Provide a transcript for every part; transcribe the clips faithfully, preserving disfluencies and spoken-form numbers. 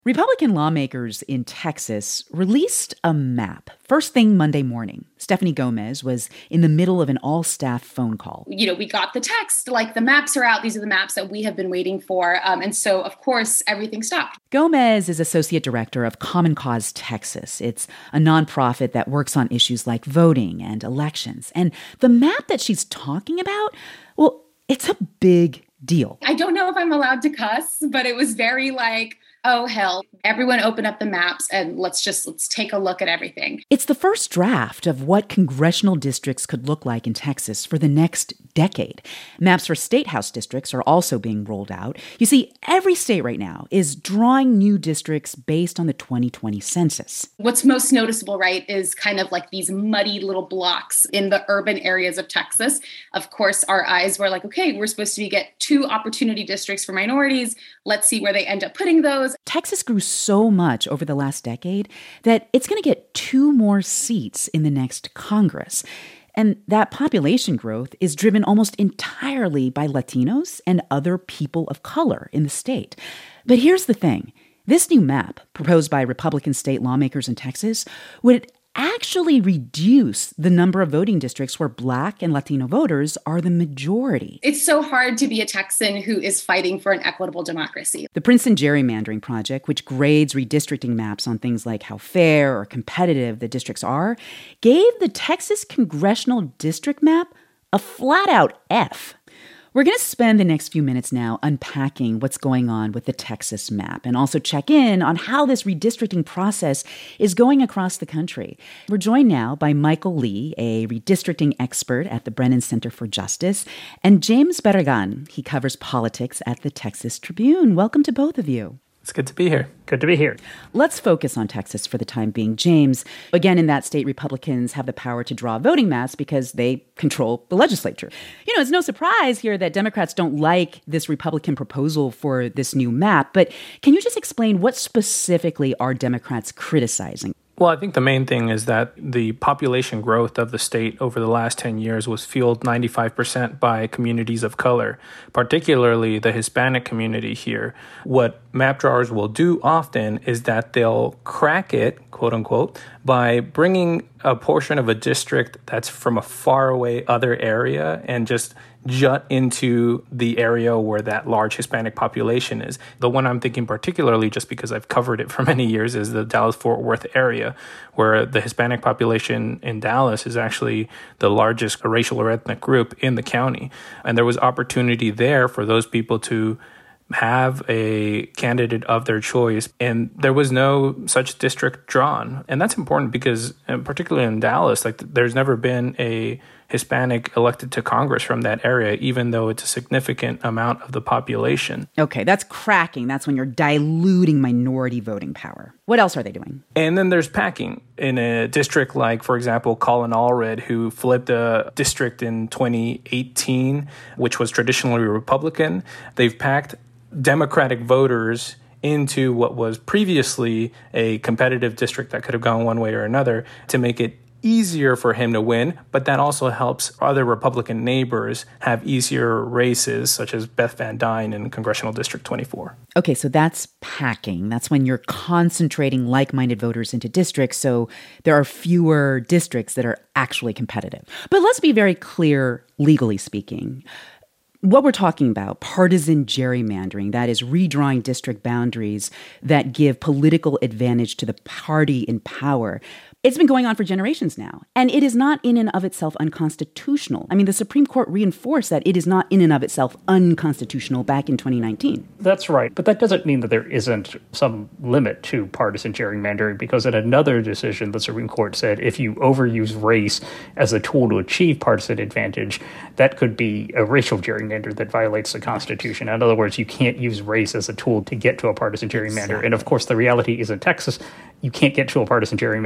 Republican lawmakers in Texas released a map first thing Monday morning. Stephanie Gomez was in the middle of an all-staff phone call. You know, we got the text, like the maps are out. These are the maps that we have been waiting for. Um, and so, of course, everything stopped. Gomez is associate director of Common Cause Texas. It's a nonprofit that works on issues like voting and elections. And the map that she's talking about, well, it's a big deal. I don't know if I'm allowed to cuss, but it was very like, oh, hell, everyone open up the maps and let's just let's take a look at everything. It's the first draft of what congressional districts could look like in Texas for the next decade. Maps for state house districts are also being rolled out. You see, every state right now is drawing new districts based on the twenty twenty census. What's most noticeable, right, is kind of like these muddy little blocks in the urban areas of Texas. Of course, our eyes were like, okay, we're supposed to get two opportunity districts for minorities. Let's see where they end up putting those. Texas grew so much over the last decade that it's going to get two more seats in the next Congress. And that population growth is driven almost entirely by Latinos and other people of color in the state. But here's the thing. This new map, proposed by Republican state lawmakers in Texas, would actually reduce the number of voting districts where Black and Latino voters are the majority. It's so hard to be a Texan who is fighting for an equitable democracy. The Princeton Gerrymandering Project, which grades redistricting maps on things like how fair or competitive the districts are, gave the Texas congressional district map a flat-out F. We're going to spend the next few minutes now unpacking what's going on with the Texas map and also check in on how this redistricting process is going across the country. We're joined now by Michael Lee, a redistricting expert at the Brennan Center for Justice, and James Barragan. He covers politics at the Texas Tribune. Welcome to both of you. It's good to be here. Good to be here. Let's focus on Texas for the time being. James, again, in that state, Republicans have the power to draw voting maps because they control the legislature. You know, it's no surprise here that Democrats don't like this Republican proposal for this new map, but can you just explain what specifically are Democrats criticizing? Well, I think the main thing is that the population growth of the state over the last ten years was fueled ninety-five percent by communities of color, particularly the Hispanic community here. What map drawers will do often is that they'll crack it, quote unquote, by bringing a portion of a district that's from a faraway other area and just jut into the area where that large Hispanic population is. The one I'm thinking particularly, just because I've covered it for many years, is the Dallas-Fort Worth area, where the Hispanic population in Dallas is actually the largest racial or ethnic group in the county. And there was opportunity there for those people to have a candidate of their choice, and there was no such district drawn. And that's important because, particularly in Dallas, like there's never been a Hispanic elected to Congress from that area, even though it's a significant amount of the population. Okay, that's cracking. That's when you're diluting minority voting power. What else are they doing? And then there's packing. In a district like, for example, Colin Allred, who flipped a district in twenty eighteen, which was traditionally Republican, they've packed Democratic voters into what was previously a competitive district that could have gone one way or another to make it easier for him to win, but that also helps other Republican neighbors have easier races, such as Beth Van Duyne in Congressional District twenty-four. Okay, so that's packing. That's when you're concentrating like-minded voters into districts, so there are fewer districts that are actually competitive. But let's be very clear, legally speaking. What we're talking about, partisan gerrymandering, that is redrawing district boundaries that give political advantage to the party in power. It's been going on for generations now, and it is not in and of itself unconstitutional. I mean, the Supreme Court reinforced that it is not in and of itself unconstitutional back in twenty nineteen. That's right, but that doesn't mean that there isn't some limit to partisan gerrymandering, because in another decision, the Supreme Court said if you overuse race as a tool to achieve partisan advantage, that could be a racial gerrymander that violates the Constitution. In other words, you can't use race as a tool to get to a partisan gerrymander. Exactly. And of course, the reality is in Texas, you can't get to a partisan gerrymander without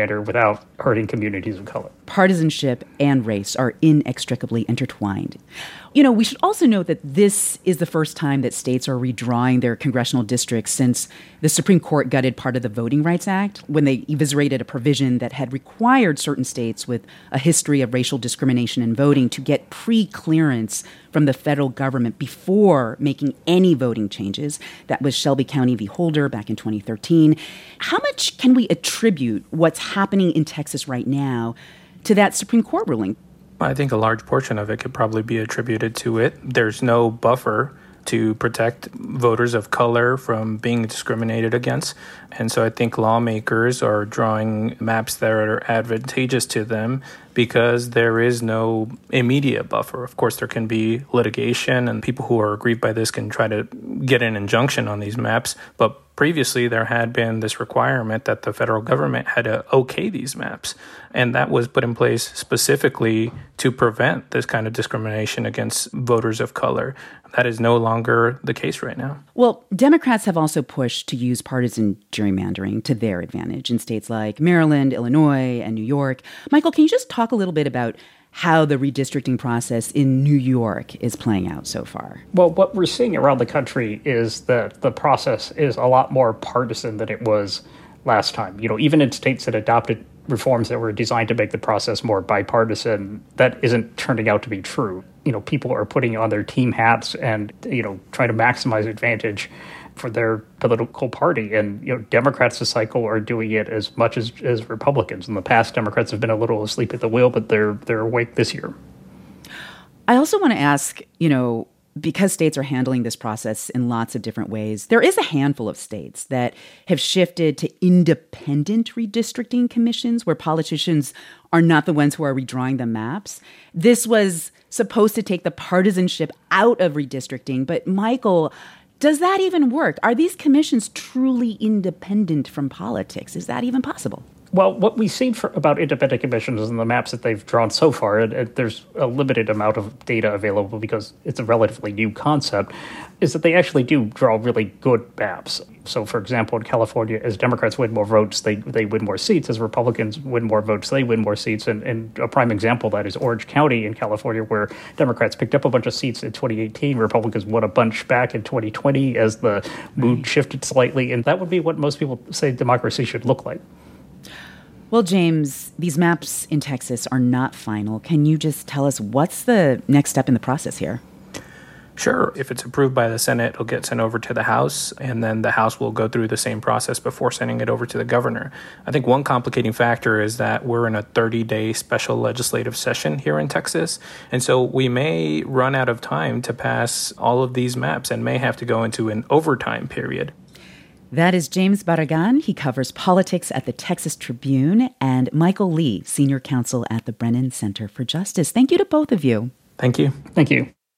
without hurting communities of color. Partisanship and race are inextricably intertwined. You know, we should also note that this is the first time that states are redrawing their congressional districts since the Supreme Court gutted part of the Voting Rights Act when they eviscerated a provision that had required certain states with a history of racial discrimination in voting to get pre-clearance from the federal government before making any voting changes. That was Shelby County v. Holder back in twenty thirteen. How much can we attribute what's happening in Texas right now to that Supreme Court ruling? I think a large portion of it could probably be attributed to it. There's no buffer to protect voters of color from being discriminated against. And so I think lawmakers are drawing maps that are advantageous to them because there is no immediate buffer. Of course, there can be litigation, and people who are aggrieved by this can try to get an injunction on these maps. But previously, there had been this requirement that the federal government had to okay these maps. And that was put in place specifically to prevent this kind of discrimination against voters of color. That is no longer the case right now. Well, Democrats have also pushed to use partisan gerrymandering to their advantage in states like Maryland, Illinois, and New York. Michael, can you just talk a little bit about how the redistricting process in New York is playing out so far? Well, what we're seeing around the country is that the process is a lot more partisan than it was last time. You know, even in states that adopted reforms that were designed to make the process more bipartisan, that isn't turning out to be true. You know, people are putting on their team hats and, you know, trying to maximize advantage for their political party. And, you know, Democrats this cycle are doing it as much as, as Republicans. In the past, Democrats have been a little asleep at the wheel, but they're they're awake this year. I also want to ask, you know, because states are handling this process in lots of different ways, there is a handful of states that have shifted to independent redistricting commissions where politicians are not the ones who are redrawing the maps. This was supposed to take the partisanship out of redistricting. But Michael, does that even work? Are these commissions truly independent from politics? Is that even possible? Well, what we've seen for, about independent commissions and the maps that they've drawn so far, and, and there's a limited amount of data available because it's a relatively new concept, is that they actually do draw really good maps. So, for example, in California, as Democrats win more votes, they, they win more seats. As Republicans win more votes, they win more seats. And, and a prime example of that is Orange County in California, where Democrats picked up a bunch of seats in twenty eighteen. Republicans won a bunch back in twenty twenty as the mood shifted slightly. And that would be what most people say democracy should look like. Well, James, these maps in Texas are not final. Can you just tell us what's the next step in the process here? Sure. If it's approved by the Senate, it'll get sent over to the House, and then the House will go through the same process before sending it over to the governor. I think one complicating factor is that we're in a thirty-day special legislative session here in Texas, and so we may run out of time to pass all of these maps and may have to go into an overtime period. That is James Barragan. He covers politics at the Texas Tribune, and Michael Lee, senior counsel at the Brennan Center for Justice. Thank you to both of you. Thank you. Thank you.